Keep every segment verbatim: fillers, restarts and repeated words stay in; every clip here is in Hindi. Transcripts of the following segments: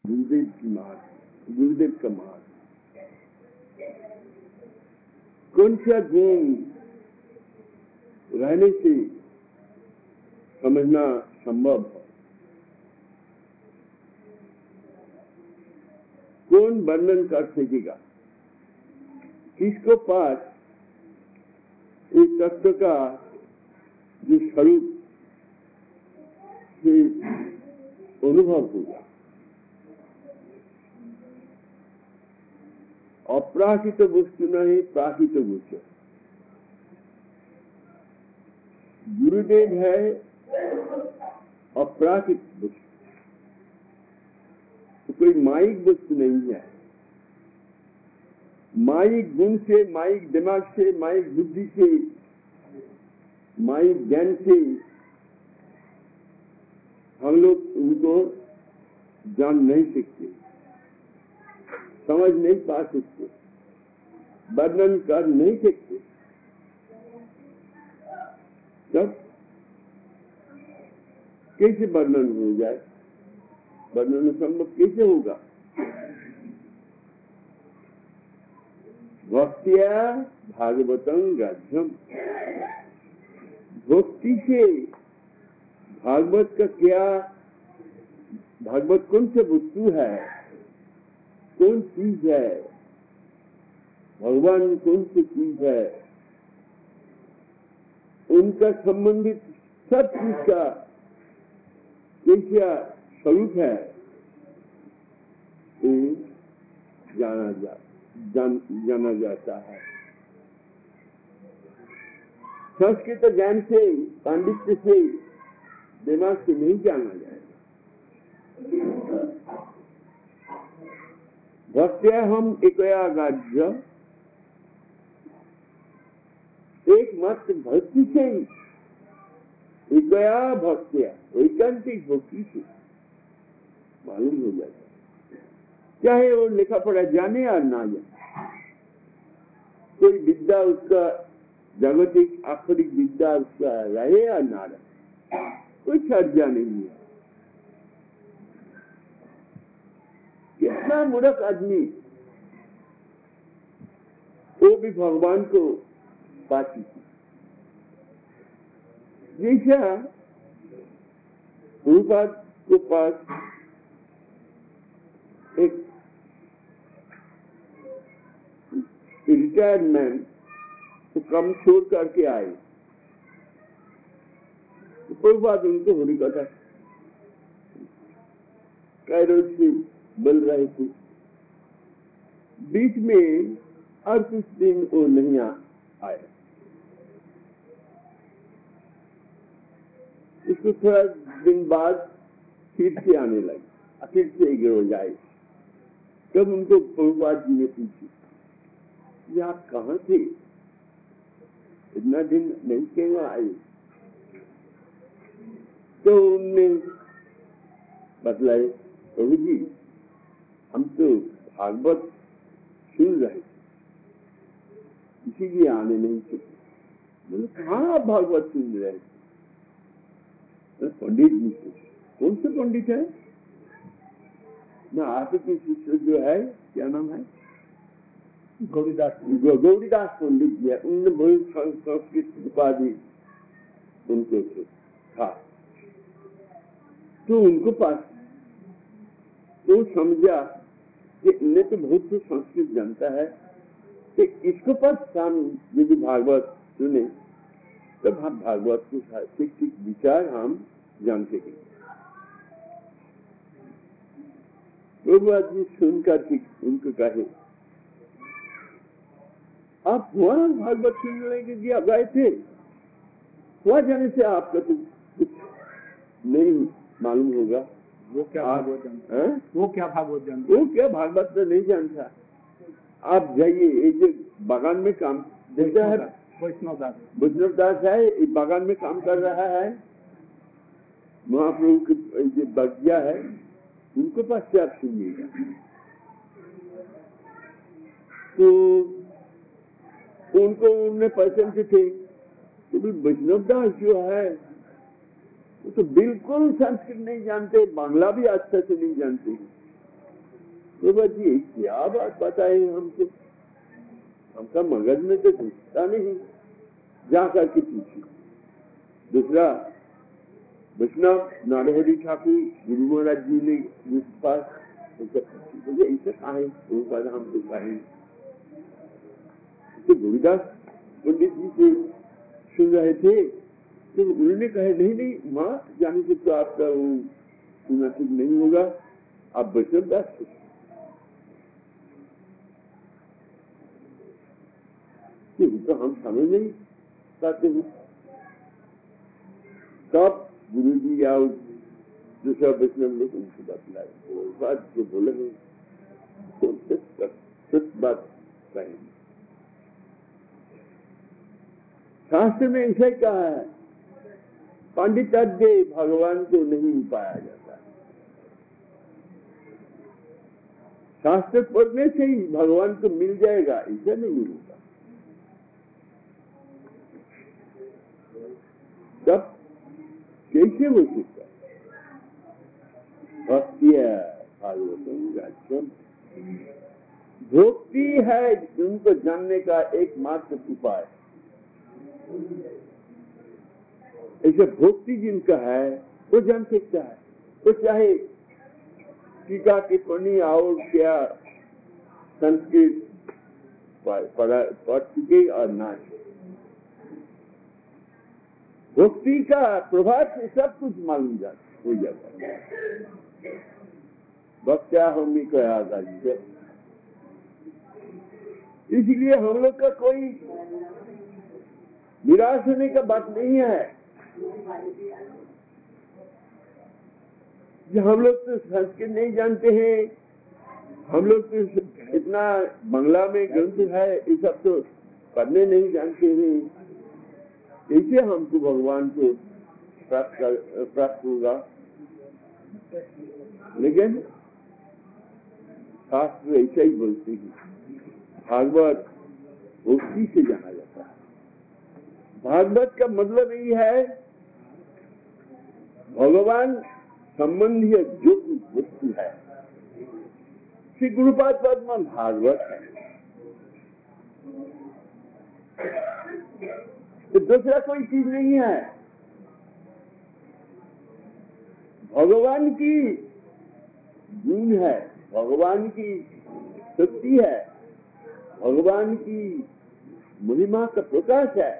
गुरुदेव की मार्ग, गुरुदेव का मार्ग, कौन सा गुण रहने से समझना संभव है, कौन वर्णन कर सकेगा? किसको पास इस तत्व का जो स्वरूप से अनुभव होगा? अप्राकृत वस्तु नहीं, प्राकृत वस्तु। गुरुदेव है अप्राकृत वस्तु, तो कोई माइक वस्तु नहीं है। माइक गुण से, माइक दिमाग से, माइक बुद्धि से, माइक ज्ञान से हम लोग उनको जान नहीं सकते, समझ नहीं पा सकते, वर्णन कर नहीं सकते। तब कैसे वर्णन हो जाए? वर्णन संभव कैसे होगा? भक्त्या भागवतं ग्राह्यम, भक्ति से भागवत का क्या, भागवत कौन सी वस्तु है, कौन चीज है, भगवान कौन सी चीज है, उनका संबंधित सब चीज का कैसा स्वरूप है, ये जाना जा जान, जाना जाता है। संस्कृत ज्ञान से, पांडित्य से, दिमाग से नहीं जाना जाएगा। भक्त्या हम एकयागाढ्य, एकमात्र भक्ति से ही, एकया भक्त्या, एकांतिक भक्ति से मालूम हो जाएगा, चाहे वो लिखा पढ़ा जाने या ना जाने। कोई विद्या उसका जागतिक आखिरिक विद्या उसका रहे या ना रहे, कोई चर्चा नहीं है। कितना मूर्ख आदमी वो भी भगवान को पाती थी। जैसा रूपाद के पास एक रिटायर्ड मैन तो कम छोड़ करके आए, तो कोई बात उनको होने कथा कैरोल से बोल रहे थे। बीच में और कुछ दिन वो नहीं आए, इसको थोड़ा दिन बाद फिर से आने लगे, फिर से एक रोज आए। तब उनको प्रभुपाद जी ने पूछी, ये आप कहाँ थे, इतना दिन नहीं क्यों आए? तो उनने बतलाए, प्रभु जी हम तो भागवत सुन रहे थे, इसीलिए आने नहीं थे। बोले कहाँ आप भागवत सुन रहे थे? पंडित जी से। कौन से पंडित है? ना आपके शिष्य जो है, क्या नाम है? गौरीदास। गौरीदास पंडित जी है, उनने बहुत संस्कृत उपाधि उनको था। तो उनको पास तो समझा कि इन्हें तो बहुत कुछ संस्कृत जानता है, कि इसको पास हम यदि भागवत सुने तब हम भागवत के ठीक ठीक विचार हम जान सकेंगे। लोग आदमी सुनकर उनको कहे, आप वहां भागवत सुनने के लिए गए थे, वहां जाने से आपका तो कुछ नहीं मालूम होगा। वो क्या भागवत जानता है? वो क्या भागवत जानता वो क्या भागवत तो नहीं जानता। आप जाइए, एक जो बागान में काम देखता है, वैष्णव दास वैष्णव दास है, एक बागान में काम कर रहा है, महाप्रभु की जो बगिया है उनको पास से आप सुनिएगा। तो उनको उनने पसंद थे, तो वैष्णव दास जो है वो तो बिल्कुल संस्कृत नहीं जानते, बांग्ला भी अच्छा से नहीं जानते, तो बस ये क्या बात बताए हमको, हमका मगज में तो घुसता नहीं, जा करके पूछी। दूसरा वैष्णव नारहरी ठाकुर गुरु महाराज जी ने उस पास मुझे ऐसे कहा है वो बात हम तो कहें तो गुरुदास पंडित जी से सुन रहे थे, तो उन्होंने कहे नहीं नहीं माँ जाने से तो आपका वो सुना ठीक नहीं होगा, आप वैष्णव दास तो हम समझ नहीं पाते हैं। तब गुरु जी या दूसरा वैष्णव लोग उनकी बात लाए, वो बात जो बोले हैं तो सच बात कहेंगे। शास्त्र में ऐसा ही कहा है, पांडित्य भगवान को नहीं पाया जाता, शास्त्र पढ़ने से ही भगवान को मिल जाएगा ऐसा नहीं होगा। तब कैसे हो सकता भक्ति भक्ति है उनको जानने का एकमात्र उपाय। ऐसे भक्ति जिनका है वो जान सकता है, तो चाहे टीका टिप्पणी और क्या संस्कृत पढ़ा पढ़ चुके और ना, भक्ति का प्रभाव से सब कुछ मालूम जा हो जाता है। भक्त्या होंगी क्या आजादी, इसलिए हम लोग का कोई निराश होने का बात नहीं है। हम लोग तो संस्कृत नहीं जानते हैं, हम लोग तो इतना बांग्ला में ग्रंथ है ये सब तो पढ़ने नहीं जानते हैं, ऐसे हमको भगवान को प्राप्त प्राप्त होगा। लेकिन शास्त्र ऐसा ही बोलते हैं, भागवत भक्ति से जाना जाता है। भागवत का मतलब यही है भगवान संबंधी जो वस्तु है, श्री गुरुपाद पद्मा भागवत है, तो दूसरा कोई चीज नहीं है। भगवान की गुण है, भगवान की शक्ति है, भगवान की महिमा का प्रकाश है।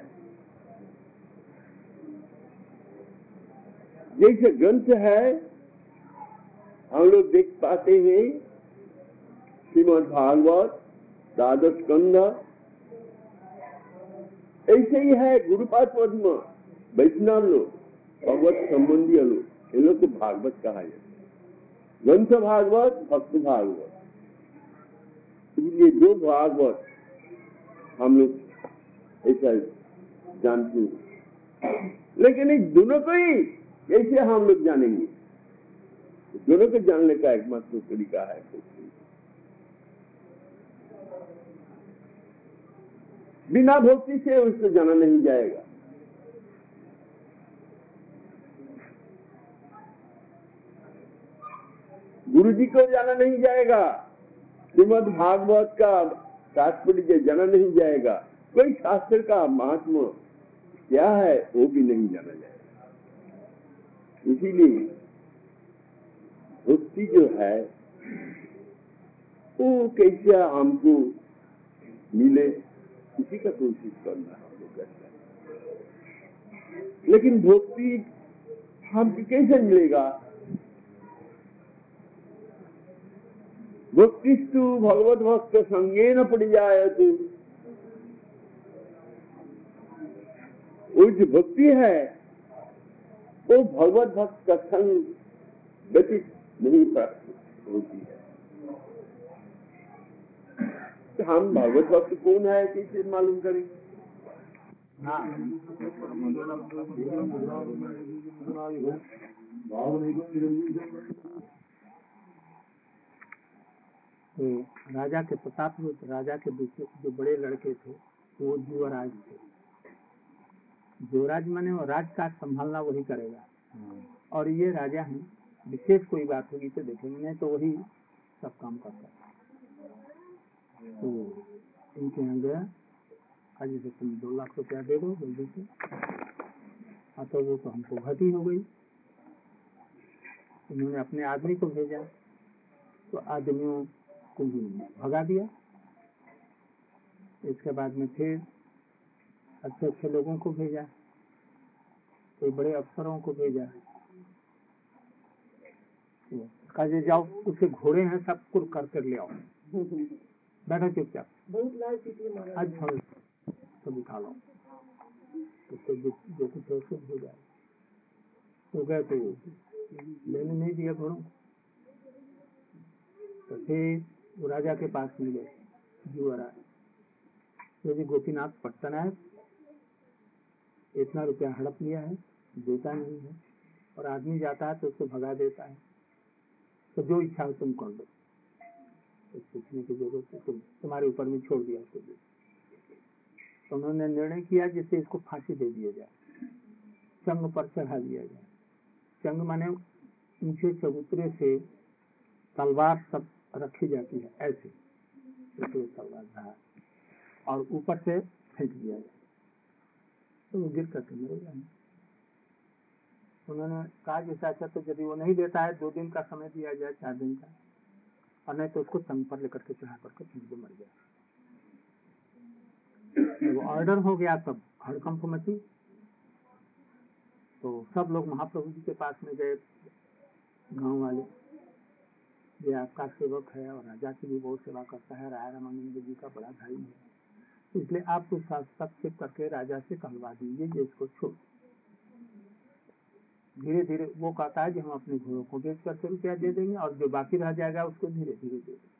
जैसे ग्रंथ है हम लोग देख पाते हैं, श्रीमद् भागवत, द्वादश स्कंध, ऐसे ही है गुरुपाद पद्म, वैष्णव लोग, भगवत संबंधी लोग, इन लोग को भागवत कहा जाता है। ग्रंथ भागवत, भक्त भागवत, ये दो भागवत हम लोग ऐसा जानते हैं। लेकिन इन दोनों को ही कैसे हम लोग जानेंगे, दोनों को जानने का एकमात्र तरीका है भक्ति। बिना भक्ति से उसको जाना नहीं जाएगा। गुरु जी को जाना नहीं जाएगा, श्रीमद् भागवत का तात्पर्य जाना नहीं जाएगा, कोई शास्त्र का महात्मा क्या है वो भी नहीं जाना जाएगा। इसीलिए भक्ति जो है वो कैसे हमको मिले इसी का कोशिश करना हम लोग करते हैं। लेकिन भक्ति हमको कैसे मिलेगा? भक्तिस्तु भगवत भक्त संगे न पड़ जाए तो वो जो भक्ति है वो भगवत भक्त का संग व्यतीत नहीं प्राप्त होती है। तो हम भगवत भक्त कौन है कैसे मालूम करेंगे? तो राजा के प्रताप राजा के दूसरे जो बड़े लड़के थे वो युवराज थे। युवराज माने वो राज काज संभालना वही करेगा, और ये राजा हैं। विशेष कोई बात होगी तो देखेंगे, नहीं तो वही सब काम करता है। तो इनके यहाँ गया, आज जैसे तुम दो लाख रुपया दे दो जल्दी से, हाँ तो वो तो हमको घटी हो गई। उन्होंने अपने आदमी को भेजा, तो आदमियों को भगा दिया। इसके बाद में फिर अच्छे अच्छे लोगों को भेजा, कोई बड़े अफसरों को भेजा, कहा जाओ उसके घोड़े हैं सब कुल करके ले आओ, बैठो चुपचाप, आज फल सब खा लो, उसको जो कुछ है सब हो जाए। तो गए तो लेने नहीं दिया घोड़ों। तो फिर वो राजा के पास मिले जुआरा, यदि गोपीनाथ पट्टनायक इतना रुपया हड़प लिया है, देता नहीं है, और आदमी जाता है तो उसको भगा देता है, तो जो इच्छा हो तुम कर दो, तो पूछने की जरूरत है, तुम तुम्हारे ऊपर में छोड़ दिया उसको। तो उन्होंने निर्णय किया जिससे इसको फांसी दे दिया जाए, चंग पर चढ़ा दिया जाए। चंग माने ऊंचे चबूतरे से तलवार सब रखी जाती है ऐसे, तो तलवार धार, और ऊपर से फेंक दिया जाए तो वो गिर करके मरेगा। उन्होंने कहा जैसा अच्छा, तो यदि वो नहीं देता है दो दिन का समय दिया जाए, चार दिन का, और नहीं तो उसको तंग पर लेकर के चढ़ा करके फेंक दे, मर गया। वो ऑर्डर हो गया, तब हड़कंप मची। तो सब लोग महाप्रभु जी के पास में गए, गांव वाले, ये आपका सेवक है और राजा की भी बहुत सेवा करता है, राय रामानंद जी का बड़ा भाई है, इसलिए आप कुछ हस्तक्षेप करके राजा से कहलवा दीजिए कि इसको छोड़। धीरे धीरे वो कहता है कि हम अपने घोड़ों को बेच करके रुपया दे देंगे और जो बाकी रह जाएगा उसको धीरे धीरे दे देंगे।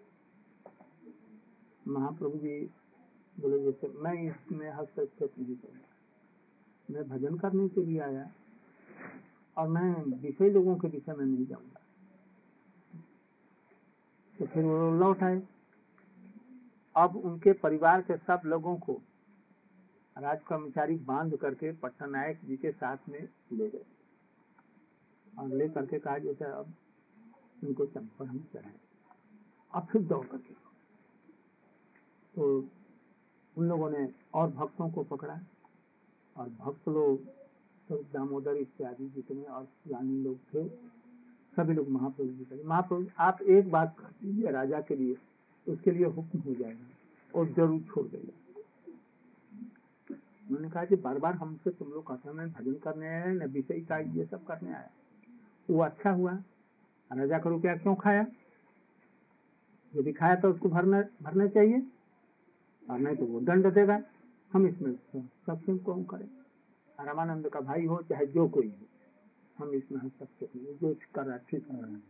महाप्रभु जी बोले जैसे मैं इसमें हस्तक्षेप नहीं करूंगा, मैं भजन करने के लिए आया और मैं विषय लोगों के विषय में नहीं जाऊंगा। तो फिर वो लौट आए। अब उनके परिवार के सब लोगों को राज कर्मचारी बांध करके पट्टनायक जी के साथ में ले गए और ले करके कहा जैसे अब उनको चंपर हम चढ़ाए। अब फिर दौड़ करके तो उन लोगों ने और भक्तों को पकड़ा, और भक्त लोग तो दामोदर इत्यादि जितने और पुराने लोग थे सभी लोग महाप्रभु जी करे, महाप्रभु आप एक बात कर दीजिए राजा के लिए, उसके लिए हुक्म हो जाएगा और जरूर छोड़ देगा। उन्होंने कहा कि बार बार हमसे तुम लोग कहते हैं भजन करने आए, न विषय का ये सब करने आया। वो अच्छा हुआ, राजा का रुपया क्यों खाया? यदि खाया तो उसको भरना भरना चाहिए, और नहीं तो वो दंड देगा। हम इसमें सबसे कौन करें? रामानंद का भाई हो चाहे जो कोई हो, हम इसमें हस्तक्षेप नहीं, जो कर रहा ठीक कर रहा है।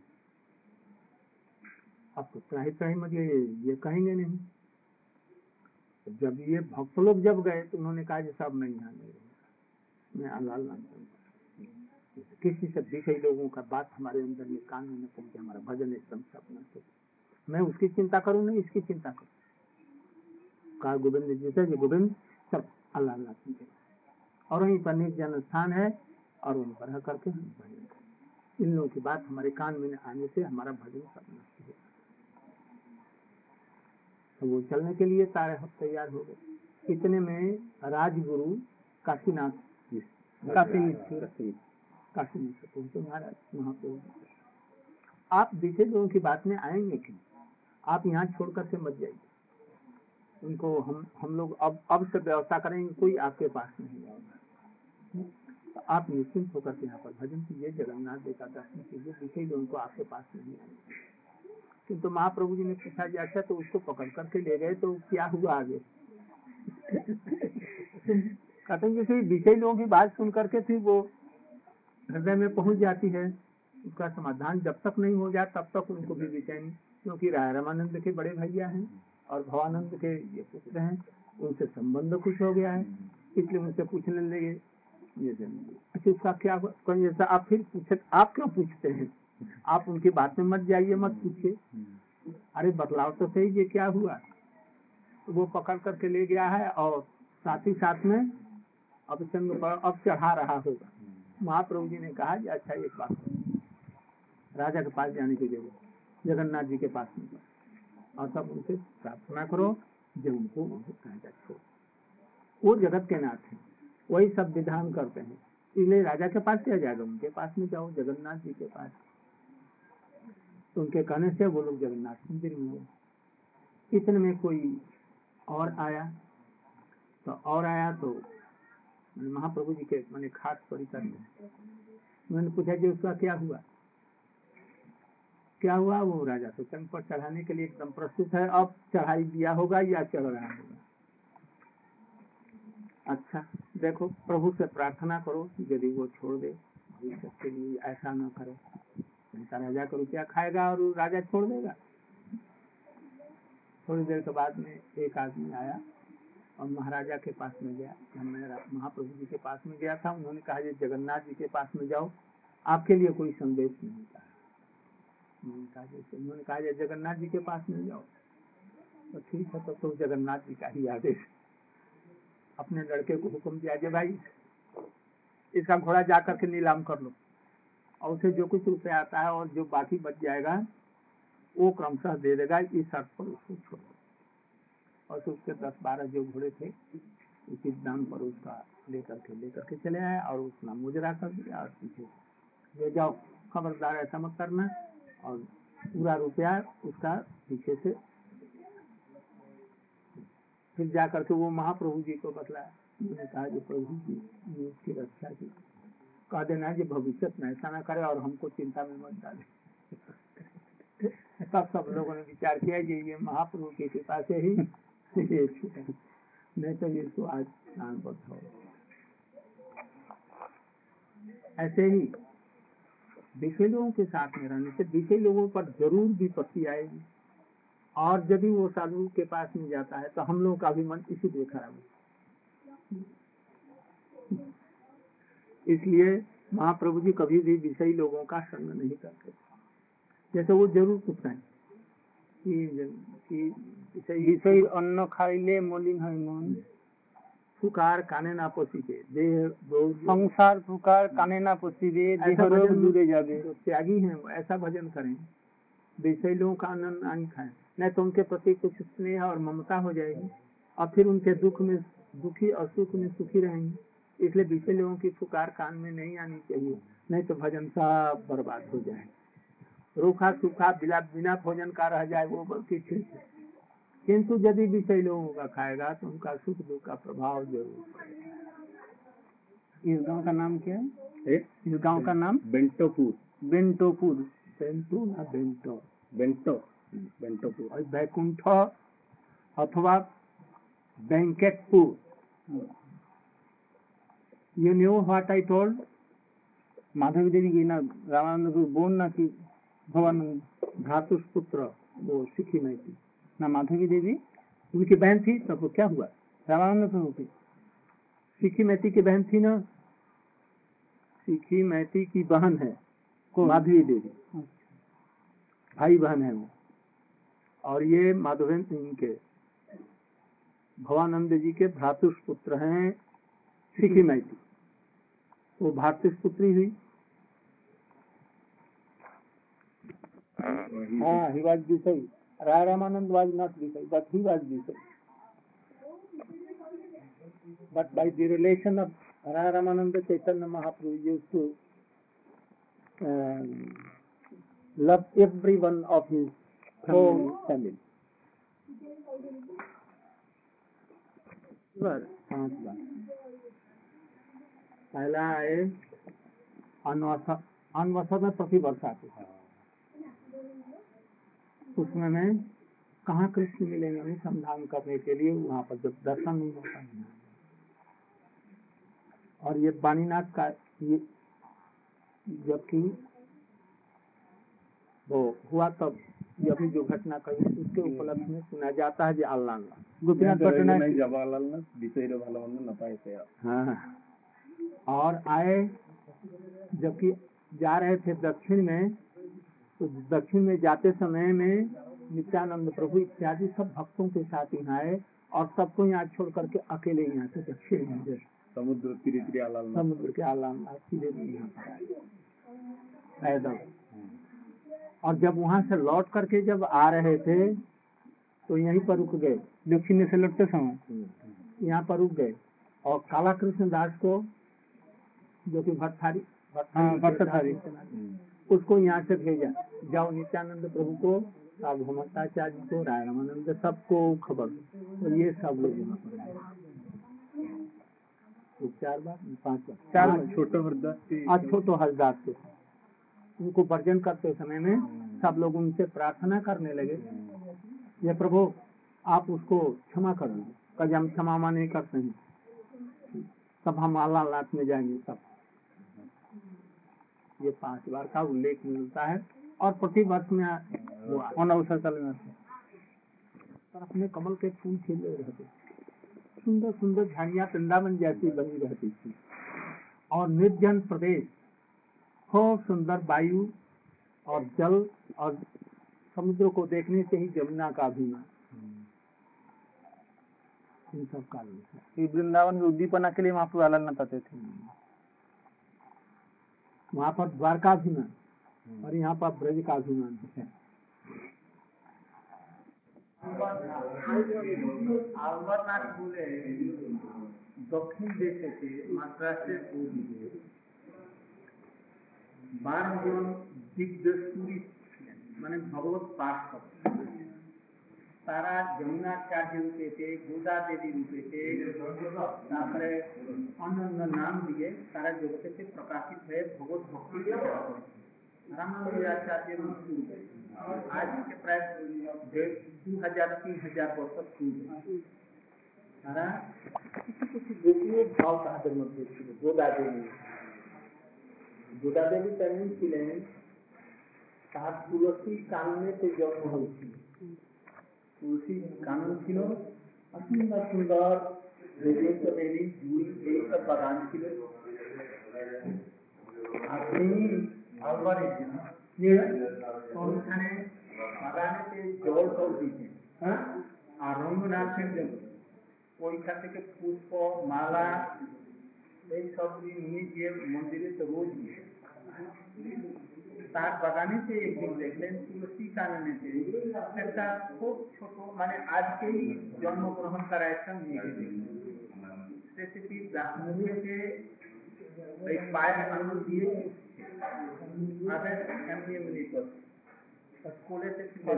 अब तो त्राही त्राही मत ये ये कहेंगे नहीं। जब ये भक्त लोग जब गए तो उन्होंने कहा कि सब मैं यहाँ नहीं रहूंगा, मैं अलाल नाम करूंगा। किसी से भी कई लोगों का बात हमारे अंदर में कान में न पहुंचे, हमारा भजन एकदम सपना से मैं उसकी चिंता करूँ नहीं, इसकी चिंता करूँ। कहा गोविंद जी से गोविंद सब अल्लाह अल्लाह सुनते, और वहीं पर निर्जन स्थान है और वहीं पर रह करके हम भजन करें। इन लोगों की बात हमारे कान में आने से हमारा भजन सब नष्ट हो। तो वो चलने के लिए सारे हम तैयार हो गए। इतने में राजगुरु काशीनाथ काशी काशीनाथ से पहुंचे महाराज महाप्रभु। आप दूसरे लोगों की बात में आएंगे क्यों? आप यहाँ छोड़ करके मत जाइए। उनको हम हम लोग अब अब से व्यवस्था करेंगे, कोई आपके पास नहीं आएगा। तो आप निश्चिंत होकर के यहाँ पर भजन कीजिए, जगन्नाथ जी का दर्शन कीजिए, दूसरे लोगों को आपके पास नहीं आएंगे। किंतु तो महाप्रभु जी ने पूछा कि अच्छा तो उसको पकड़ करके ले गए तो क्या हुआ आगे? कहते हैं कि विषय लोगों की बात सुन करके फिर वो हृदय में पहुंच जाती है, उसका समाधान जब तक नहीं हो जाए तब तक उनको भी बेचैनी, क्योंकि राय रामानंद के बड़े भैया हैं और भवानंद के ये पुत्र हैं, उनसे संबंध कुछ हो गया है, इसलिए उनसे पूछने लगे अच्छा उसका क्या हुआ? जैसा आप फिर पूछे, आप क्यों पूछते हैं? आप उनकी बात में मत जाइए, मत पूछिए, अरे बतलाव तो सही ये क्या हुआ। तो वो पकड़ करके ले गया है और साथ ही साथ में अब संग पर अब चढ़ा रहा होगा। महाप्रभु जी ने कहा कि अच्छा एक बात, राजा के पास जाने की जरूरत, जगन्नाथ जी के पास में जाओ और सब उनसे प्रार्थना करो जो उनको राजा छोड़। वो जगत के नाथ हैं, वही सब विधान करते हैं, इसलिए राजा के पास क्या जाएगा, उनके पास में जाओ, जगन्नाथ जी के पास। तो उनके कहने से वो लोग जगन्नाथ मंदिर में हो। इतने में कोई और आया तो और आया तो महाप्रभु जी के मैंने खाट परिकर में मैंने पूछा कि उसका क्या हुआ क्या हुआ वो राजा तो चंद पर चढ़ाने के लिए एकदम प्रस्तुत है, अब चढ़ाई दिया होगा या चढ़ रहा होगा। अच्छा देखो, प्रभु से प्रार्थना करो यदि वो छोड़ दे, भविष्य के लिए ऐसा न करे, ऐसा राजा को रुपया खाएगा और राजा छोड़ देगा। थोड़ी देर के बाद में एक आदमी आया और महाराजा के पास में गया, मैं महाप्रभु जी के पास में गया था, उन्होंने कहा ये जगन्नाथ जी के पास में जाओ, आपके लिए कोई संदेश नहीं था। उन्होंने कहा ये जगन्नाथ जी के पास में जाओ, तो ठीक है, तो, तो जगन्नाथ जी का ही आदेश। अपने लड़के को हुक्म दिया कि भाई इसका घोड़ा जा करके नीलाम कर लो और उसे जो कुछ रुपया आता है और जो बाकी बच जाएगा वो क्रमशः दे देगा, इस शर्त पर उसको छोड़ दो। और तो उसके दस बारह जो घोड़े थे उसी दाम पर उसका लेकर के लेकर के चले आए और उसका मुजरा कर दिया और पीछे ले जाओ, खबरदार ऐसा मत करना, और पूरा रुपया उसका पीछे से। फिर जा करके वो महाप्रभु जी को बतलाया, उन्होंने कहा कि प्रभु जी ये उसकी रक्षा की, कह देना कि भविष्य में ऐसा ना करे और हमको चिंता में मत डाले। तब सब लोगों ने विचार किया कि ये महाप्रभु की कृपा से ही ये छूटा, नहीं तो ये तो आज प्राण पर हो। ऐसे ही विषय लोगों के साथ में रहने से विषय लोगों पर जरूर विपत्ति आएगी, और यदि वो साधु के पास में जाता है तो हम लोगों का भी मन इसीलिए खराब है। इसलिए महाप्रभु जी कभी भी विषयी लोगों का संग नहीं करते, जैसे वो जरूर पूछते हैं कि विषयी अन्न खाइले मलिन है मन, फुकार काने ना पसीबे देह, संसार फुकार काने ना पसीबे देह रोग दूरे जाबे। जो त्यागी हैं वो ऐसा भजन करें, विषय लोगों का अन्न नहीं खाएं, नहीं तो उनके प्रति कुछ स्नेह और ममता हो जाएगी और फिर उनके दुख में दुखी और सुख में सुखी रहेंगे। इसलिए विषय लोगों की पुकार कान में नहीं आनी चाहिए, नहीं तो भजन सब बर्बाद हो जाए। रूखा सूखा बिना बिना भोजन का रह जाए वो बल्कि ठीक है, किंतु यदि विषय लोगों का खाएगा तो उनका सुख दुख का प्रभाव जरूर पड़ेगा। इस गांव का नाम क्या है? इस गांव का नाम बेंटोपुर। बेंटोपुर, बेंटो ना बेंटो, बेंटो बेंटोपुर और बैकुंठ अथवा बैंकेटपुर। You know what I told? Madhavi देवी की ना रामानंद की बोन ना की भवन धातुष पुत्र वो सिखी नहीं थी ना, माधवी देवी उनकी बहन थी, तब वो क्या हुआ रामानंद प्रभु की सिखी मैती की बहन थी ना, सिखी मैती की बहन है माधवी देवी, भाई बहन है वो। और ये माधवेंद्र सिंह के भवानंद जी के भ्रातुष पुत्र हैं सिखी मैती, वो भारतीय पुत्री हुई। हाँ, he was Visai. Rai Ramanand was not Visai, but he was Visai. But by the relation of Rai Ramananda, Chaitanya Mahaprabhu used to um, love every one of his family. family. बार पांच बार पहला है अनवसर, अनवसर में प्रति वर्ष आते हैं, उसमें मैं कहाँ कृष्ण मिलेंगे अनुसंधान करने के लिए वहां पर जब दर्शन नहीं होता है। और ये वाणीनाथ का ये जबकि वो हुआ तब ये अभी जो घटना कही उसके उपलक्ष्य में सुना जाता है। अल्लाह गोपीनाथ पटनायक नहीं जवाहरलाल ने विषय वाला न पाए थे। हाँ, और आए जबकि जा रहे थे दक्षिण में, तो दक्षिण में जाते समय में नित्यानंद प्रभु इत्यादि सब भक्तों के साथ यहाँ आए और सबको यहाँ छोड़ करके अकेले यहाँ से दक्षिण में समुद्र तीरे आलाल समुद्र के आलाल सीधे यहाँ पर आए पैदल। और जब वहां से लौट करके जब आ रहे थे तो यहीं पर रुक गए, दक्षिण से लौटते समय यहाँ पर रुक गए और काला कृष्ण दास को, जो कि भट्टारी भट्टारी उसको यहाँ से भेजा, जाओ नित्यानंद प्रभु को, साधु भट्टाचार्य को, राय रामानंद, सबको खबर। तो ये सब लोग यहाँ पर आए, चार बार पांच बार चार बार छोटो हरदास छोटो हरदास थे, उनको वर्जन करते समय में सब लोग उनसे प्रार्थना करने लगे, ये प्रभु आप उसको क्षमा कर दीजिए। कभी हम क्षमा नहीं करते हैं, तब हम अल्लाह लात में जाएंगे। सब ये पांच बार का उल्लेख मिलता है और प्रति वर्ष में अवसर चल में पर अपने कमल के फूल खिले रहते, सुंदर सुंदर झाड़ियां वृंदावन जैसी बनी रहती थी और निर्जन प्रदेश, खूब सुंदर वायु और जल और समुद्र को देखने से ही जमुना का अभिमान, इन सब का वृंदावन में उद्दीपना के लिए महाप्रभु आलन करते थे। वहाँ पर द्वारका अभिमान और यहाँ पर ब्रज का अभिमान है। আলবারনাথ বলে দক্ষিণ দেশে মাদ্রাসের বারো জন দিগ্দর্শী মানে ভগবত পাঠ করতেন। তারা যমুনাচার্য রূপে थे, गोदा देवी रूपे थे, তারপরে অন্যান্য নাম দিয়ে তারা জগতে से प्रकाशित হয়ে भगवत भक्ति के रामानुजाचार्य मृत्यु आज के प्राय डेढ़ दो हजार तीन हजार वर्ष पूर्व তারা কিছু গোপনীয় ভাব তাদের মধ্যে ছিল। গোদা দেবী গোদা দেবী তেমন ছিলেন, তার তুলসী কাননেতে জন্ম হয়েছিল। তুলসী কানন ছিল, সুন্দর সুন্দর বেলি জুই এইসব বাগান ছিল। আর তিনি আলবারের ওখানে বাগানেতে জল টল দিতেন, হ্যাঁ, আর রঙ্গনাথের জন্য ওইখান থেকে পুষ্প মালা এইসব নিয়ে গিয়ে মন্দিরে তো রোজ তার বাগানেতে একদিন দেখলেন তুলসী কাননেতে একটা খুব ছোট মানে আজকেই জন্মগ্রহণকারী একটা মেয়েকে দেখলেন। সে সেটি মুখেতে ওই পায়ের আঙুল দিয়ে তাদের এমনি এমনি করছে, কোলে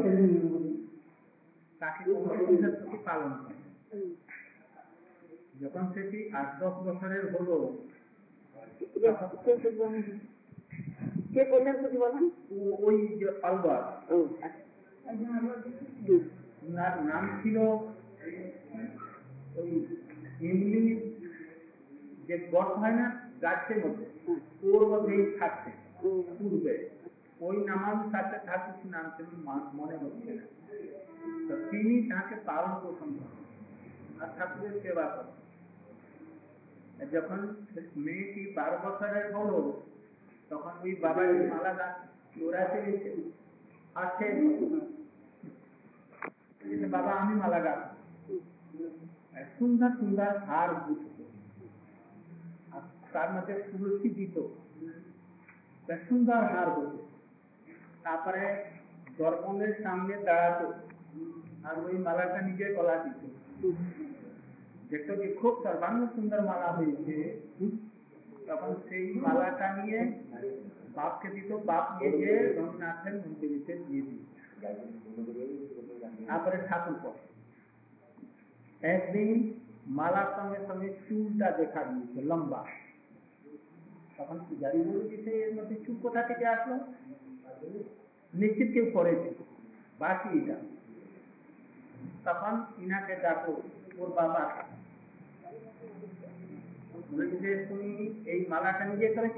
তাকে পালন করে। যখন সেটি আট দশ বছরের হলো, কে বললেন বুঝি বলেন, ওই যে আলবার ওনার নাম ছিল ওই ইমলি যে গর্ত হয় না গাছের মধ্যে, ওর মধ্যেই থাকছে পূর্বে, ওই নামানুসারে তার কিছু নাম ছিল মনে হচ্ছে না। তো তিনি তাকে পালন পোষণ করেন আর ঠাকুরের সেবা করেন। যখন মেয়েটি বারো বছরের হলো তখন ওই বাবাকে মালা গাছ ওরাতে আছে, বাবা আমি মালা গাছ সুন্দর সুন্দর হার বুঝত, তার মধ্যে তুলসী দিত, সুন্দর হার বুঝত। তারপরে দর্পণের সামনে দাঁড়াতো আর ওই মালাটা নিজে গলা দিত, দেখতো যে খুব সর্বাঙ্গ সুন্দর মালা হয়েছে। তখন সেই মালাটা নিয়ে বাপকে দিত, বাপ নিয়ে গিয়ে রঘুনাথের মন্দিরে দিয়ে দিত। তারপরে ঠাকুর পড়ে। একদিন মালার সঙ্গে সঙ্গে চুলটা দেখা দিয়েছে লম্বা। তখন পূজারি বলে দিতে এর মধ্যে চুল কোথা থেকে আসলো, নিশ্চিত কেউ করেছে বাকি এটা। তখন ইনাকে ডাকো, ওর বাবা বলেছে তুমি এই মালাটা নিজে করেছ?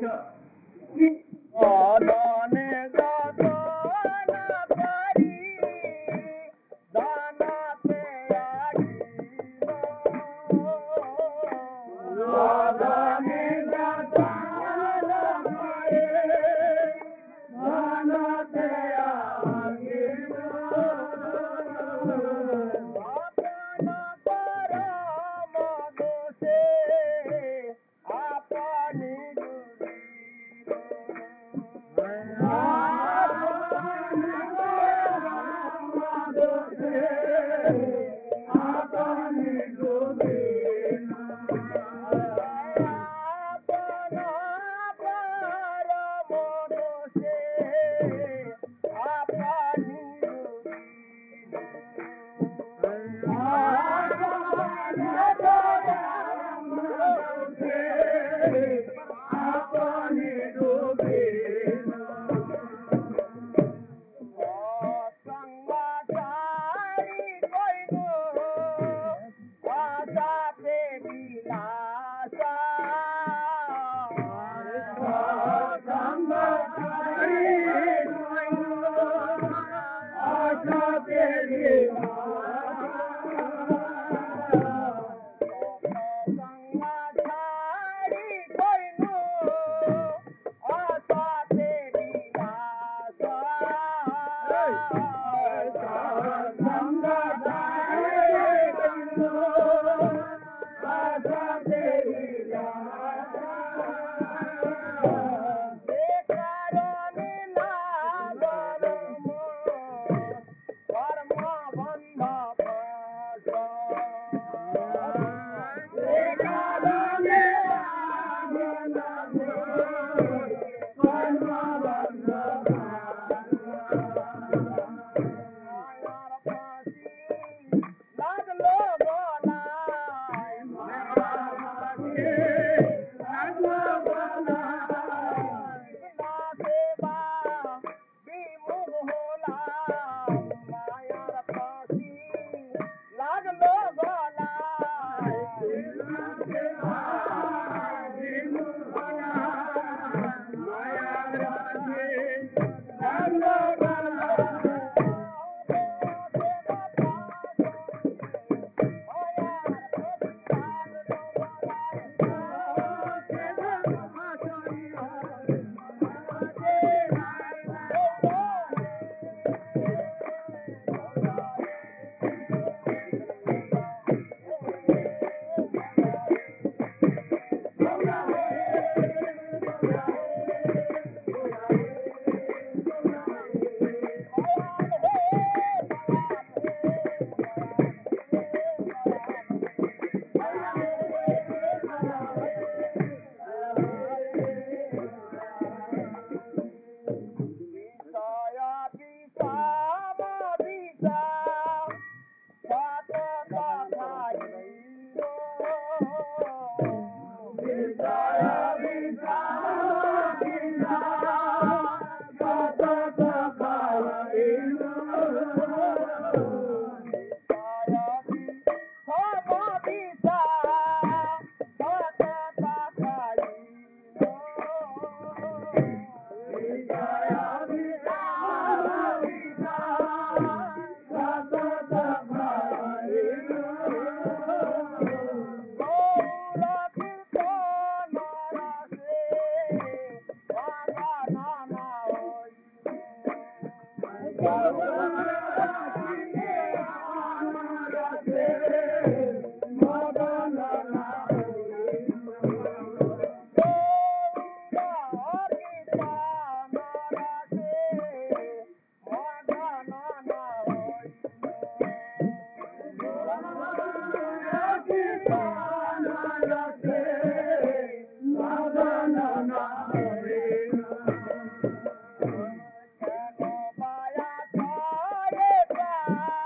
Bye.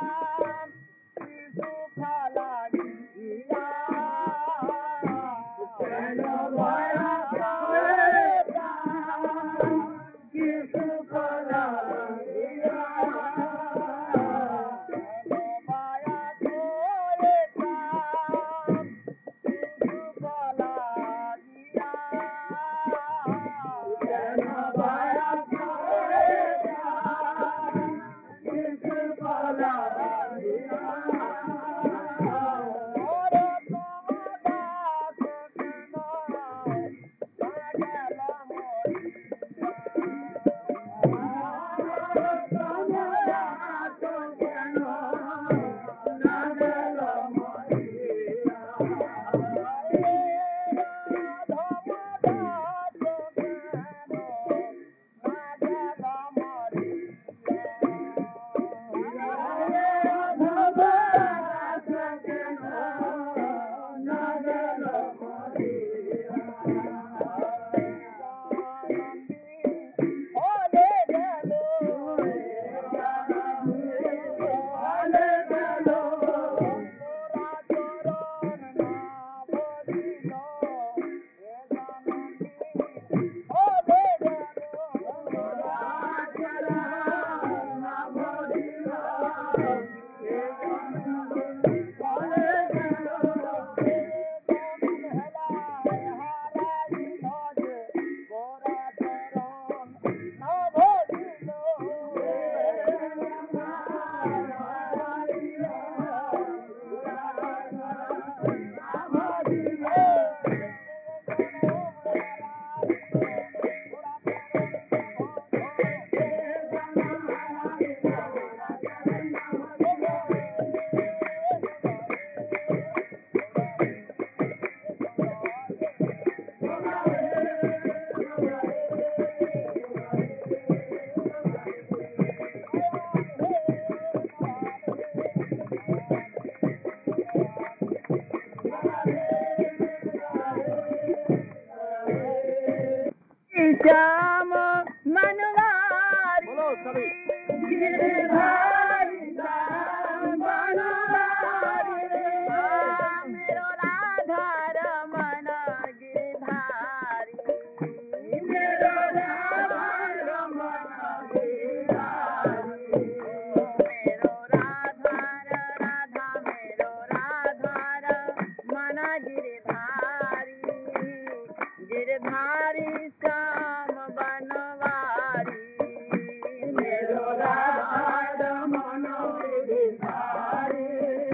श्याम मनवारी बोलो सभी। गिरधारी श्याम मनवारी मेरो राधा रमण गिरधारी मेरो राधा रमण गिरधारी मेरो राधा राधा मेरो राधा रमण गिरधारी गिरधारी श्याम बनवारी मेरो राधा रमण गिरधारी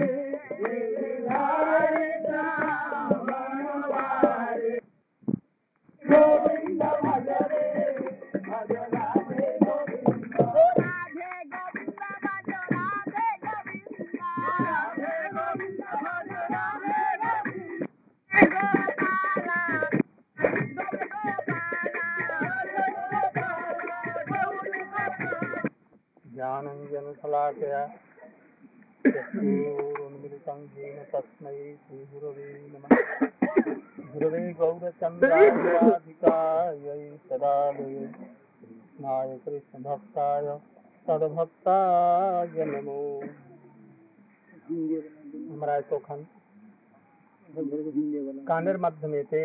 गिरधारी श्याम बनवारी गोविंद भज रे भज राधे गोविंद राधे गोविंद भज राधे गोविंद राधे गोविंद भज राधे गोविंद गोपाला ज्ञानंजन शलाकया चक्षुरुन्मिलितं येन तस्मै श्रीगुरवे नमः गुरवे गौरचन्द्राधिकायै सदालये कृष्णाय कृष्णभक्ताय तद्भक्ताय नमो আমরা তখন কানের মাধ্যমেতে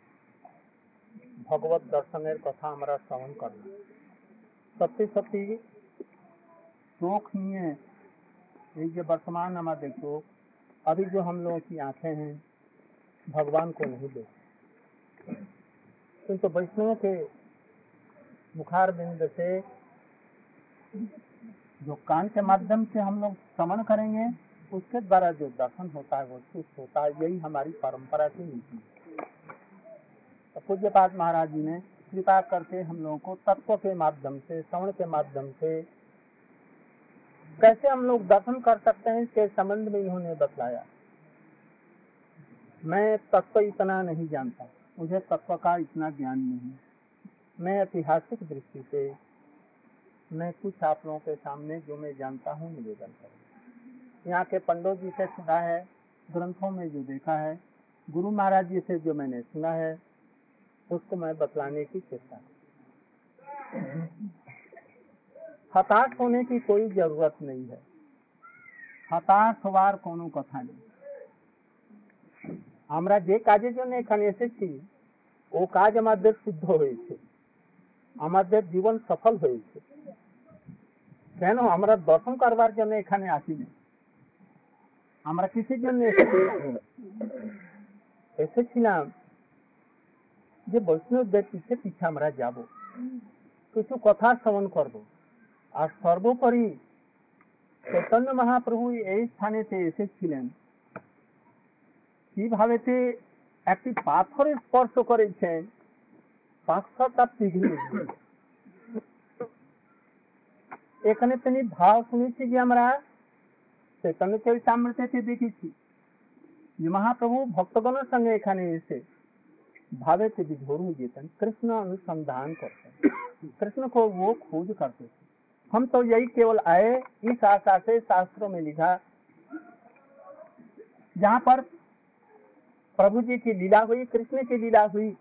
ভগবত দর্শনের কথা আমরা শ্রবণ করলাম। সত্যি সত্যি शौक नहीं है ये जो वर्तमान हमारे देखो अभी जो हम लोगों की आंखें हैं भगवान को नहीं देखते, किंतु तो वैष्णवों के मुखार बिंद से जो कान के माध्यम से हम लोग श्रवण करेंगे उसके द्वारा जो दर्शन होता है वो सुख होता है। यही हमारी परंपरा की नीति है। तो पूज्यपाद महाराज जी ने कृपा करके हम लोगों को तत्व के माध्यम से श्रवण के माध्यम से कैसे हम लोग दर्शन कर सकते हैं इसके संबंध में इन्होंने बतलाया। मैं तत्व इतना नहीं जानता, मुझे तत्व का इतना ज्ञान नहीं। मैं ऐतिहासिक दृष्टि से मैं कुछ आप लोगों के सामने जो मैं जानता हूँ निवेदन करूँ। यहाँ के पंडित जी से सुना है, ग्रंथों में जो देखा है, गुरु महाराज जी से जो मैंने सुना है उसको मैं बतलाने की चेष्टा करूँ। हताश होने की कोई जरूरत नहीं है। हताश होवार कोनो कथा नहीं। আমরা যে কাজের জন্য এখানে এসেছি ও কাজ আমাদের সিদ্ধ হয়েছে, আমাদের জীবন সফল হয়েছে। কেন আমরা দর্শন করবার জন্য এখানে আসিনি, আমরা কিসের জন্য এসেছিলাম যে বৈষ্ণবদের পিছে পিছে আমরা যাব, কিছু কথা শ্রবণ করব। আর সর্বোপরি চৈতন্য মহাপ্রভু এই স্থানেতে এসেছিলেন কিভাবে একটি পাথরের স্পর্শ করেছেন, পাথরটা পিঘলে এখানে তিনি ভাব শুনেছি যে আমরা চৈতন্য চরিতামৃতেতে দেখেছি যে মহাপ্রভু ভক্তগণের সঙ্গে এখানে এসে भावे से विधोर हो जेतन, कृष्ण अनुसंधान करते, कृष्ण को वो खोज करते थे। हम तो यही केवल आए इस आशा से, शास्त्रों में लिखा जहाँ पर प्रभु जी की लीला हुई, कृष्ण की लीला हुई,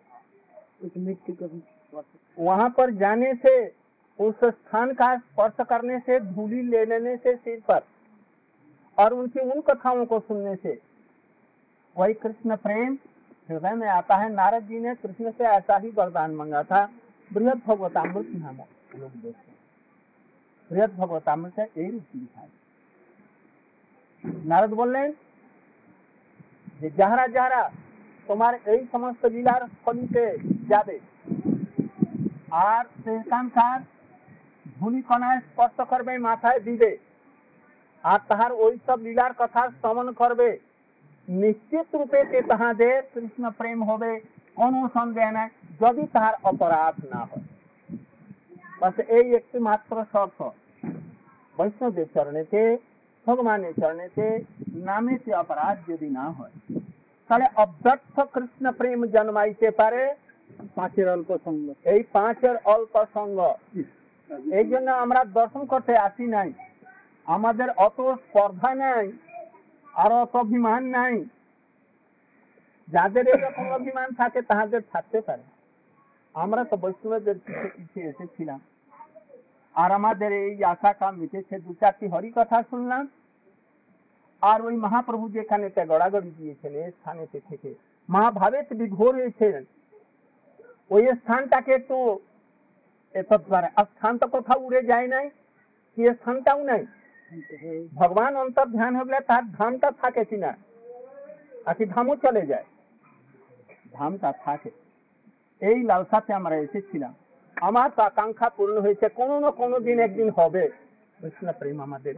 वहाँ पर जाने से, उस स्थान का स्पर्श करने से, धूली ले लेने से सिर पर और उनकी उन कथाओं को सुनने से वही कृष्ण प्रेम हृदय में आता है। नारद जी ने कृष्ण से ऐसा ही वरदान मांगा था। बृहद भगवतामृत हम लोग देखते हैं, बृहद भगवतामृत से यही रूप दिखाई। नारद बोले जहरा जहरा तुम्हारे यही समस्त लीलार फली से जाबे और सेकांकार धूली कणाय स्पर्श करबे, माथाय दिबे और ताहार ওই সব লীলার কথা শ্রবণ করবে, निश्चित रूपे से तहादे कृष्ण प्रेम होबे, कोनो सन्देह नहीं, यदि ताहार अपराध ना हो। बस यही एक मात्र शर्त वैष्णव देव चरणे थे, भगवान चरणे थे, नामे से अपराध यदि ना हो তাহলে অব্যর্থ কৃষ্ণ প্রেম জন্মাইতে পারে পাঁচের অল্প সঙ্গ। এই পাঁচের অল্প সঙ্গ, এই জন্য আমরা দর্শন করতে আসি নাই। আমাদের অত স্পর্ধা নাই আর অত অভিমান নাই। যাদের এরকম অভিমান থাকে তাহাদের থাকতে পারে, আমরা তো বৈষ্ণবদের পিছিয়ে পিছিয়ে এসেছিলাম, আর আমাদের এই আশাটা মিটেছে। দু চারটি হরি কথা শুনলাম, আর ওই মহাপ্রভু যেখানে গড়াগড়ি দিয়েছেন এই স্থানেতে থেকে মহাভাবে বিভোর হয়েছেন, ওই স্থানটাকে একটু স্থান তো কোথাও উড়ে যায় নাই, কি স্থানটাও নাই। ভগবান অন্তর ধ্যান হলে তার ধামটা থাকে কিনা, আকি ধামও চলে যায়, ধামটা থাকে। এই লালসাতে আমরা এসেছিলাম, আমার তো আকাঙ্ক্ষা পূর্ণ হয়েছে, কোনো না কোনো দিন একদিন হবে। কৃষ্ণ প্রেম আমাদের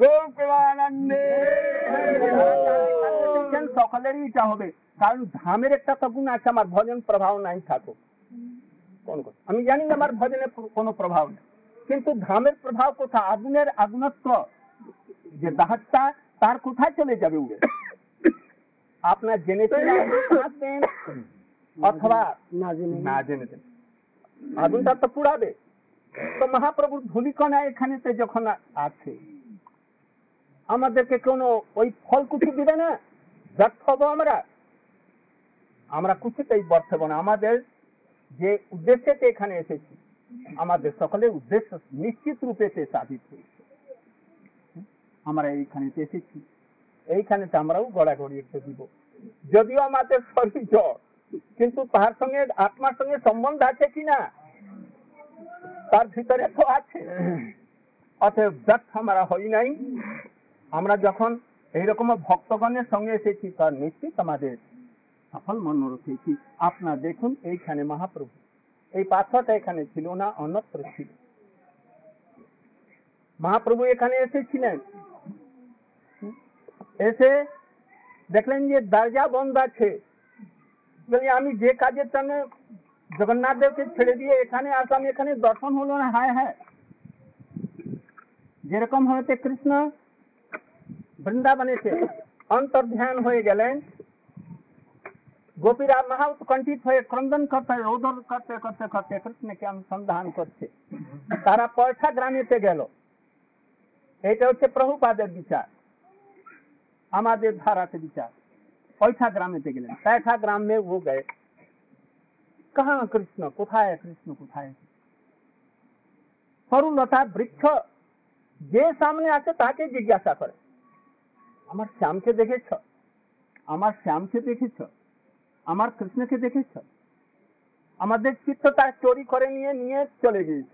সকলেরই ইচ্ছা হবে, কারণ ধামের একটা তো গুণ আছে, আমার ভজন প্রভাব নাই থাকুক। কোন কথা আমি জানি না আমার ভজনে কোনো প্রভাব নেই, কিন্তু ধামের প্রভাব কোথায়? আগুনের আগুনত্ব যে দাহটা তার কোথায় চলে যাবে উড়ে? আপনার জেনেছেন অথবা না জেনেছেন, আগুনটা তো পুড়াবে। তো মহাপ্রভুর ধূলিকণা এখানেতে যখন আছে, আমাদেরকে কোনো ওই ফল কুচি দিবে না, ব্যর্থ হবো আমরা, আমরা কুচিতেই ব্যর্থ হবো না। আমাদের যে উদ্দেশ্যে এখানে এসেছি, আমাদের সকলের উদ্দেশ্য নিশ্চিত রূপে সাধিত হয়েছে। আমরা এইখানে এসেছি, এইখানে আমরাও গড়াগড়ি একটু দিব, যদিও আমাদের শরীর জ্বর, কিন্তু তার সঙ্গে আত্মার সঙ্গে সম্বন্ধ আছে কিনা তার ভিতরে তো আছে। অতএব ব্যর্থ আমরা হই নাই। আমরা যখন এইরকম ভক্তগণের সঙ্গে এসেছি, তার নিশ্চিত আমাদের সফল মনোরথ হয়েছি। আপনার দেখুন এইখানে মহাপ্রভু, এই পাথরটা এখানে ছিল না, অন্যত্র ছিল। মহাপ্রভু এখানে এসেছিলেন, এসে দেখলেন যে দরজা বন্ধ আছে। আমি যে কাজের জন্য জগন্নাথ দেবকে ছেড়ে দিয়ে এখানে আসলাম, এখানে দর্শন হলো না। হ্যাঁ হ্যাঁ, যেরকম হয়েছে কৃষ্ণ বৃন্দাবনেতে অন্তর ধ্যান হয়ে গেলেন, গোপীরা মহা উৎকণ্ঠিত হয়ে ক্রন্দন করতে রোদন করতে করতে করতে কৃষ্ণকে অনুসন্ধান করছে। তারা পয়সা গ্রামেতে গেল। এটা হচ্ছে প্রভুপাদের বিচার, আমাদের ধারাতে বিচার। পয়সা গ্রামেতে গেলেন, पैठा ग्राम में वो गए, कहाँ कृष्ण, কোথায় কৃষ্ণ, কোথায়? সরুলতা বৃক্ষ যে সামনে আছে তাকে জিজ্ঞাসা করে, আমার শ্যামকে দেখেছ, আমার শ্যামকে দেখেছ, আমার কৃষ্ণকে দেখেছ? আমাদের চিত্ত তার চুরি করে নিয়ে নিয়ে চলে গিয়েছে।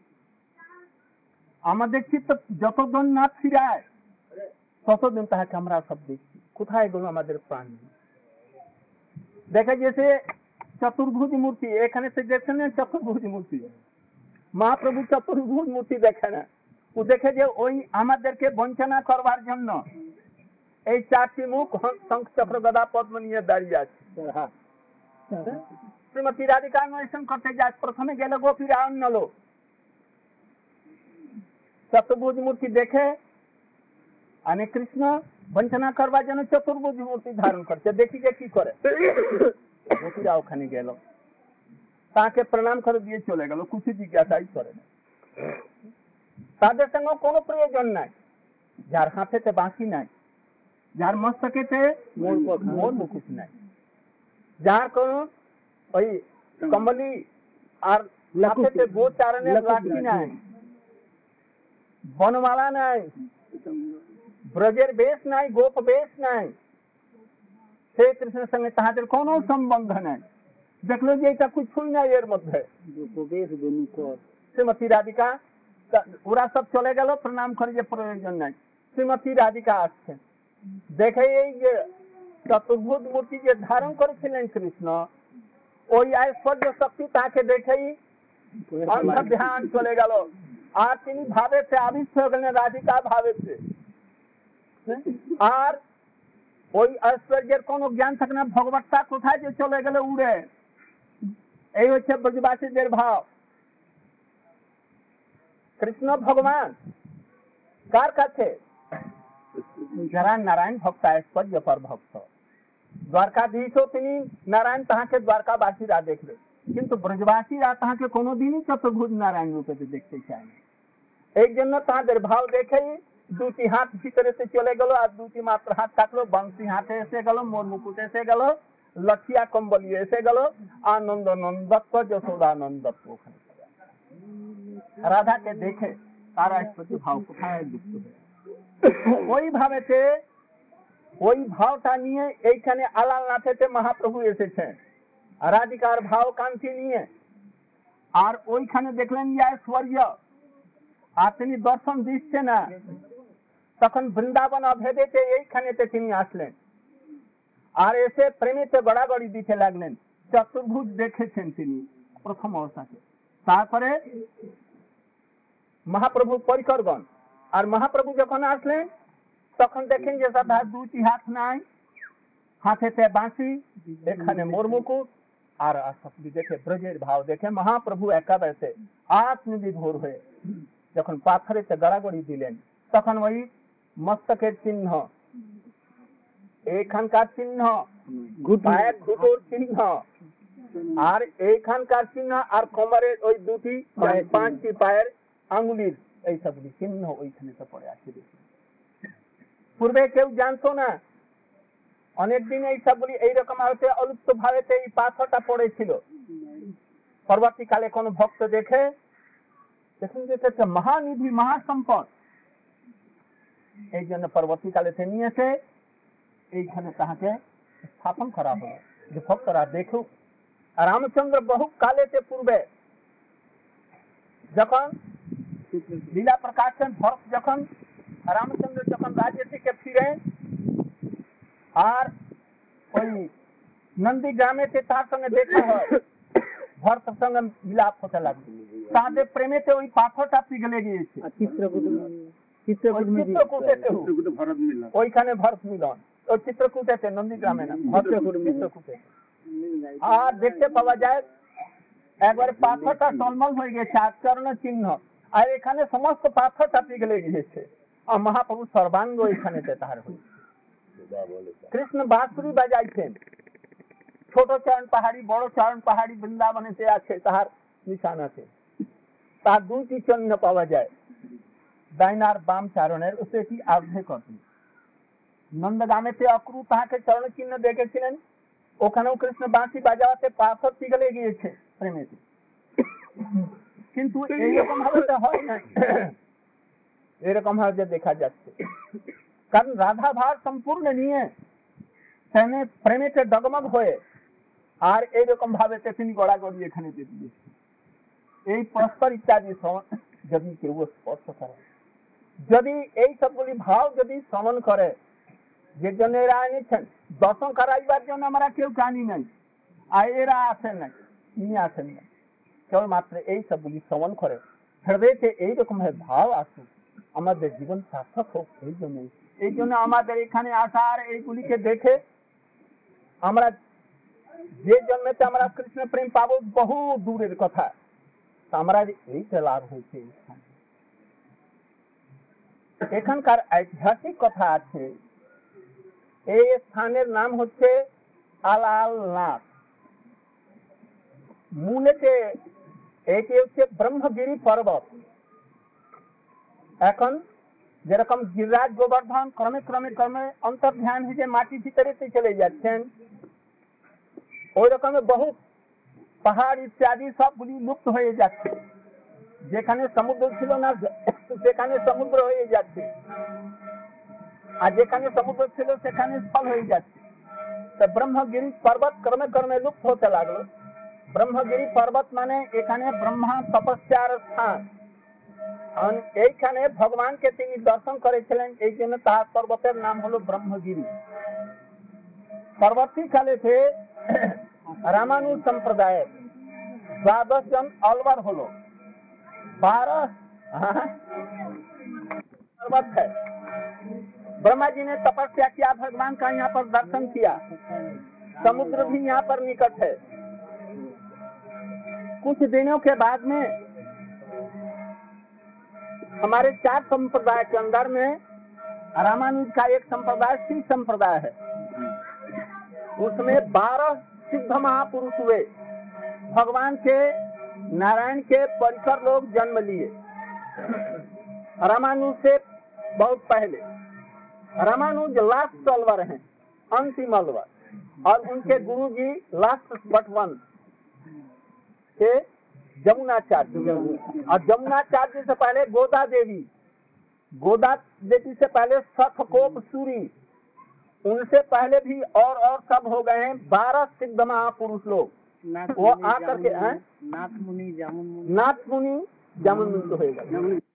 আমাদের চিত্ত যতদিন না ফিরায় ততদিন তাহাকে আমরা সব দেখছি। কোথায় গেল আমাদের প্রাণ? দেখা গেছে চতুর্ভুজ মূর্তি, এখানে সে দেখছেন চতুর্ভুজ মূর্তি, মহাপ্রভু চতুর্ভুজ মূর্তি দেখে না। ও দেখে যে ওই আমাদেরকে বঞ্চনা করবার জন্য এই চারটি মুখ শঙ্খ চক্র গদা পদ্ম নিয়ে দাঁড়িয়ে আছে। শ্রীমতী রাধিকা অন্বেষণ করতে যায়, প্রথমে গেল গোপীরা অন্য লোক। চতুর্ভুজ মূর্তি দেখে আমি কৃষ্ণ বঞ্চনা করবার জন্য চতুর্ভুজ মূর্তি ধারণ করছে, দেখি যে কি করে। গোপীরা ওখানে গেল, তাকে প্রণাম করে দিয়ে চলে গেল, কিছু জিজ্ঞাসাই করে না। তাদের সঙ্গে কোনো প্রয়োজন নাই। যার হাতেতে বাঁশি নাই, যার মস্তকেতে মোর মুকুট নাই, যার কোন ওই কম্বলি আর হাতেতে গোচারণের লাঠি নাই, বনমালা নাই, ব্রজের বেশ নাই, গোপ বেশ নাই, সেই কৃষ্ণের সঙ্গে তাহাদের কোনো সম্বন্ধ নাই। দেখলো যে এটা কিছুই নাই এর মধ্যে। শ্রীমতী রাধিকা, ওরা সব চলে গেল, প্রণাম করে যে প্রয়োজন নাই। শ্রীমতী রাধিকা আসছে, দেখে এই যে চতুর্ভুজ মূর্তি যে ধারণ করেছিলেন কৃষ্ণ, ওই ঐশ্বর্য শক্তি তাকে দেখেই ধ্যান চলে গেল। আর তিনি ভাবেছে আবিষ্ট হয়ে গেলেন, রাধিকা ভাবেছে। আর ওই ঐশ্বর্যের কোন জ্ঞান থাকে না, ভগবতটা কোথায় যে চলে গেলে উড়ে। এই হচ্ছে ব্রজবাসীদের ভাব। কৃষ্ণ ভগবান কার কাছে? যারা নারায়ণ ভক্ত, ঐশ্বর্য পর ভক্ত। দ্বারকাধীশও তিনি নারায়ণ, তাহাকে দ্বারকাবাসীরা দেখবে, কিন্তু ব্রজবাসীরা তাহাকে কোনোদিনই চতুর্ভুজ নারায়ণ রূপে দেখতে চায় না। এই জন্য তাদের ভাব দেখেই দুটি হাত ভিতরে চলে গেল, আর দুটি মাত্র হাত থাকলো, বংশী হাতে এসে গেল, মোর মুকুট এসে গেল, लठिया कम्बली एसे गलो आनंद नंदत्व यशोदानंदत्व राधा के देखे तारा स्पति भाव কোথায় লিপ্ত ওই ভাবেতে ওই ভাবটা নিয়ে এইখানে আলালনাথেতে মহাপ্রভু এসেছেন রাধিকার ভাব কান্তি নিয়ে আর ওইখানে দেখলেন যে ঐশ্বর্য আর তিনি দর্শন দিচ্ছে না তখন বৃন্দাবন অভেদেতে এইখানেতে তিনি আসলেন আর এসে প্রেমেতে গড়াগড়ি দিতে লাগলেন চতুর্ভুজ দেখেছেন তিনি প্রথম অবস্থাতে তারপরে মহাপ্রভু পরিকরগণ আর মহাপ্রভু যখন আসলেন তখন দেখেন যে তার দুটি হাত নাই হাতেতে বাঁশি এখানে মোরমুকুট আর সবটি দেখে ব্রজের ভাব দেখে মহাপ্রভু একাদশে আত্মবিভোর হয়ে যখন পাথরেতে গড়াগড়ি দিলেন তখন ওই মস্তকের চিহ্ন এইখানকার চিহ্ন পায়ের দুটোর চিহ্ন আর এইখানকার চিহ্ন আর কোমরের ওই দুটি পাঁচটি পায়ের আঙ্গুলির এই সবগুলি চিহ্ন ওইখানে তো পড়ে আছে পূর্বে কেউ জানতো না অনেকদিন এই সবগুলি এইরকম হতে অলুপ্ত ভাবেতে এই পাথরটা পড়েছিল পরবর্তীকালে কোন ভক্ত দেখে দেখুন যে এটা মহানিধি মহাসম্পদ এই জন্য পরবর্তীকালে নিয়ে এসে এইখানে তাহাকে স্থাপন করা হলো যে ভক্তরা দেখুক রামচন্দ্র বহু কালেতে পূর্বে যখন লীলা প্রকাশন ভরত যখন রামচন্দ্র যখন রাজ্য থেকে ফিরে আর ওই নন্দী গ্রামেতে তার সঙ্গে দেখা হয় ভরত সঙ্গে মিলাপ হতে লাগলো তাদের প্রেমেতে ওই পাথরটা পিঘলে গিয়েছে ওইখানে ভরত মিলন ওই চিত্রকূটেতে নন্দী গ্রামে না চিত্রকূটে আর দেখতে পাওয়া যায় একবারে পাথরটা টলমল হয়ে গেছে আচরণ চিহ্ন আর এখানে সমস্ত পাথরটা পিঘলে গিয়েছে আর মহাপ্রভু সর্বাঙ্গ এখানে তাহার হয়েছে কৃষ্ণ বাঁশুরি বাজাইছেন ছোট চরণ পাহাড়ি বড় চরণ পাহাড়ি বৃন্দাবনেতে আছে তাহার নিশান আছে তার দুটি চিহ্ন পাওয়া যায় ডাইনার বাম চরণের সেটি আর্ধে করেন নন্দগামেতে অক্রু তাহাকে চরণ চিহ্ন দেখেছিলেন ওখানেও কৃষ্ণ বাঁশি বাজাতে পাথর পিঘলে গিয়েছে প্রেমেতে কিন্তু এইরকম ভাবে হয় না এরকম ভাবে দেখা যাচ্ছে কারণ রাধা ভাব সম্পূর্ণ নিয়ে প্রেমেতে ডগমগ হয়ে আর এইরকম ভাবে তিনি গড়াগড়ি এখানে দিয়েছে এই পরস্পর ইত্যাদি যদি কেউ স্পর্শ করে যদি এই সবগুলি ভাব যদি শ্রবণ করে যে জন্য এরা এনেছেন দর্শন করাইবার জন্য আমরা কেউ জানি নাই আর এরা আসেন নাই নিয়ে আসেন না কেবলমাত্র এই সবগুলি শ্রবণ করে হৃদয়তে এইরকম ভাবে ভাব আসুক আমাদের জীবন সার্থক হোক এই জন্য এই জন্য আমাদের এখানে আসার এইগুলিকে দেখে আমরা যে জন্মেতে আমরা কৃষ্ণ প্রেম পাবো বহু দূরের কথা আমরা এইটা লাভ হয়েছে এখানকার ঐতিহাসিক কথা আছে এই স্থানের নাম হচ্ছে আলালনাথ মূলেতে এটি হচ্ছে ব্রহ্মগিরি পর্বত এখন যেরকম গিরিরাজ গোবর্ধন ক্রমে ক্রমে ক্রমে অন্তর্ধান হয়ে মাটি ভিতরে চলে যাচ্ছেন ওই রকমের বহু পাহাড় ইত্যাদি সবগুলি লুপ্ত হয়ে যাচ্ছে যেখানে সমুদ্র ছিল না সেখানে সমুদ্র হয়ে যাচ্ছে আর যেখানে সমুদ্র ছিল সেখানে স্থল হয়ে যাচ্ছে তো ব্রহ্মগিরি পর্বত ক্রমে ক্রমে লুপ্ত হতে লাগলো ব্রহ্মগিরি পর্বত মানে এখানে ব্রহ্মা তপস্যার স্থান এইখানে ভগবানকে তিনি দর্শন করেছিলেন এই জন্য তার পর্বতের নাম হলো ব্রহ্মগিরি পরবর্তীকালে রামানুজ সম্প্রদায়ের द्वादश जन अलवर हलो बारह पर्वत है ब्रह्मा जी ने तपस्या किया भगवान का यहाँ पर दर्शन किया समुद्र भी यहाँ पर निकट है कुछ दिनों के बाद में हमारे चार संप्रदाय के अंदर में रामानुज का एक संप्रदाय सिंह संप्रदाय है उसमें बारह सिद्ध महापुरुष हुए भगवान के नारायण के परिकर लोग जन्म लिए रामानुज से बहुत पहले रामानुज लास्ट अलवर हैं अंतिम अलवर और उनके गुरु जी लास्ट बट वन थे जमुनाचार्य। और जमुनाचार्य से पहले गोदा देवी, गोदा देवी से पहले सखकोप सूरी, उनसे पहले भी और और सब हो गए हैं बारह सिद्ध महापुरुष लोग। वो आकर के हैं नाथ मुनि जामुन मुनि नाथ मुनि जामुन मुनि तो होगा।